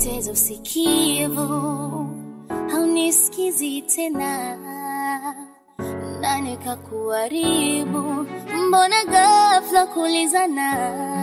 nimepoteza usikivu, haunisikizi tena, nani kakuharibu? Mbona ghafla kulizana,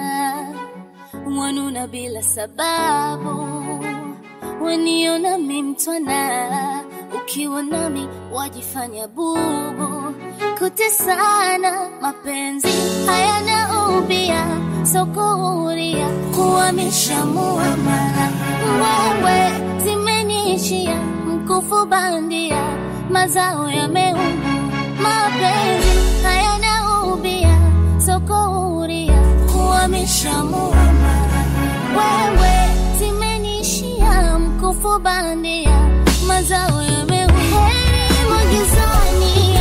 wanuna bila sababu, waniona mimtwana, ukiwa nami wajifanya bubu. Kutesana mapenzi hayana ubia, sokuhuria kuhamisha muamala. Wewe zimeniishia mkufu bandia, mazao yameuma. Mapenzi hayana ubia, sokuhuria kuhamisha muamala. Wewe zimeniishia mkufu bandia, mazao yameuma. Heri magizani,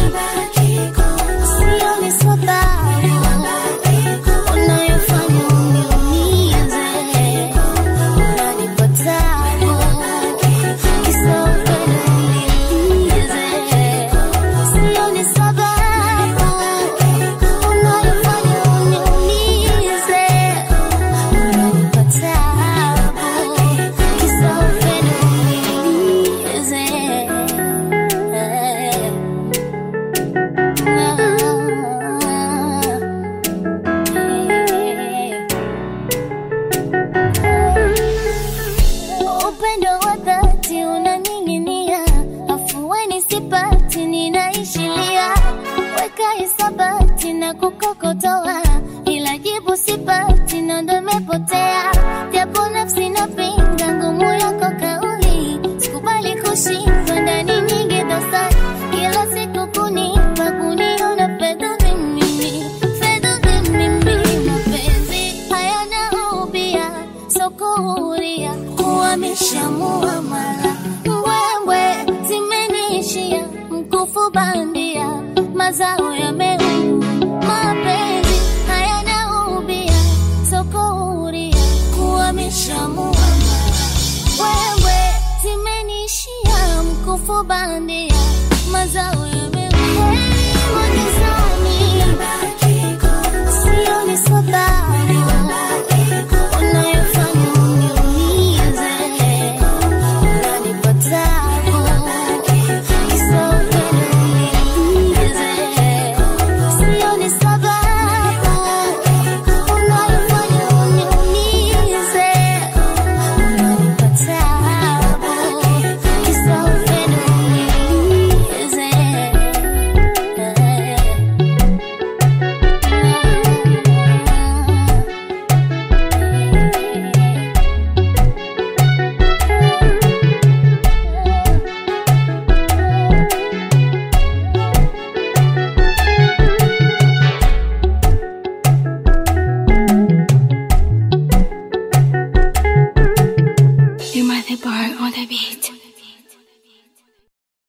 sioni sababu unayofanya uniumize, unanipa tabu, kisa upendo nilize. Sioni sababu unayofanya uniumize, unanipa tabu, kisa upendo nilize. Upendo wa dhati unaning'inia, afueni sipati, ninaishilia. Weka hisabati na kukokotoa, ila jibu sipati, na ndo nimepotea. Japo nafsi napinga ngumu yako kauli, sikubali kushindwa ndani nyingi dosari. Kila siku kuniona fedha mimi, mapenzi hayana ubia, sokuhuria kuhamisha muamala. Wewe zimeniishia mkufu bandia, mazao yameuma. Mapenzi hayana ubia, sokuhuria kuhamisha muamala. Wewe zimeniishia mkufu bandia, mazao yameuma. Heri magizani, sioni sababu unayofanya uniumize, unanipa tabu, kisa upendo nilize. Sioni sababu unayofanya uniumize, unanipa tabu, kisa upendo nilize. You might the bar on the beat.